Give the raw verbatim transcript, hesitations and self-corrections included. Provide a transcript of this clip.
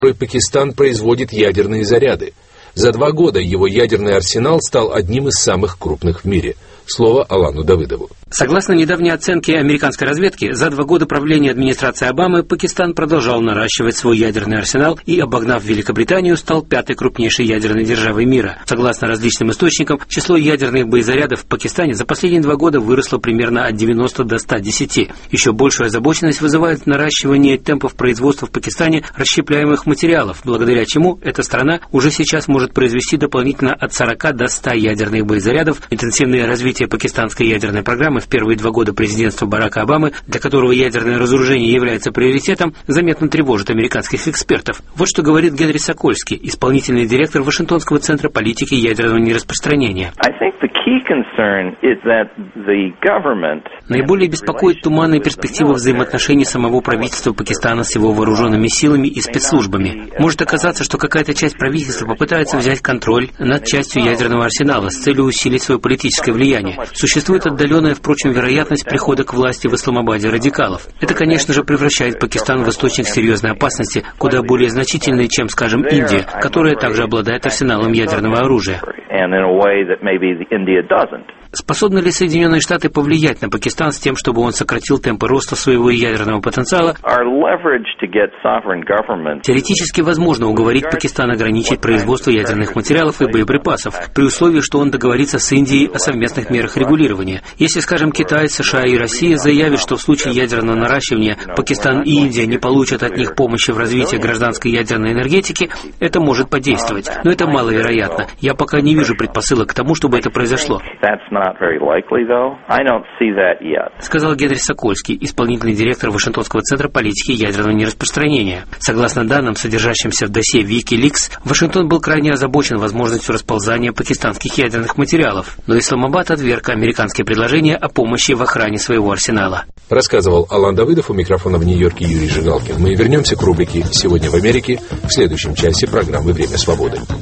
Пакистан производит ядерные заряды. За два года его ядерный арсенал стал одним из самых крупных в мире. Слово Алану Давыдову. Согласно недавней оценке американской разведки, за два года правления администрации Обамы Пакистан продолжал наращивать свой ядерный арсенал и, обогнав Великобританию, стал пятой крупнейшей ядерной державой мира. Согласно различным источникам, число ядерных боезарядов в Пакистане за последние два года выросло примерно от девяноста до ста десяти. Еще большую озабоченность вызывает наращивание темпов производства в Пакистане расщепляемых материалов, благодаря чему эта страна уже сейчас может произвести дополнительно от сорока до ста ядерных боезарядов. Интенсивное развитие пакистанской ядерной программы в первые два года президентства Барака Обамы, для которого ядерное разоружение является приоритетом, заметно тревожит американских экспертов. Вот что говорит Генри Сокольский, исполнительный директор Вашингтонского центра политики ядерного нераспространения. Наиболее беспокоит туманные перспективы взаимоотношений самого правительства Пакистана с его вооруженными силами и спецслужбами. Может оказаться, что какая-то часть правительства попытается взять контроль над частью ядерного арсенала с целью усилить свое политическое влияние. Существует отдаленная, впрочем, вероятность прихода к власти в Исламабаде радикалов. Это, конечно же, превращает Пакистан в источник серьезной опасности, куда более значительной, чем, скажем, Индия, которая также обладает арсеналом ядерного оружия. Способны ли Соединенные Штаты повлиять на Пакистан с тем, чтобы он сократил темпы роста своего ядерного потенциала? Теоретически возможно уговорить Пакистан ограничить производство ядерных материалов и боеприпасов, при условии, что он договорится с Индией о совместных мерах регулирования. Если, скажем, Китай, США и Россия заявят, что в случае ядерного наращивания Пакистан и Индия не получат от них помощи в развитии гражданской ядерной энергетики, это может подействовать. Но это маловероятно. Я пока не вижу предпосылок к тому, чтобы это произошло. Сказал Генри Сокольский, исполнительный директор Вашингтонского центра политики ядерного нераспространения. Согласно данным, содержащимся в досье WikiLeaks, Вашингтон был крайне озабочен возможностью расползания пакистанских ядерных материалов, но Исламабад отверг американские предложения о помощи в охране своего арсенала. Рассказывал Алан Давыдов, у микрофона в Нью-Йорке Юрий Жигалкин. Мы вернемся к рубрике «Сегодня в Америке» в следующем часе программы «Время свободы».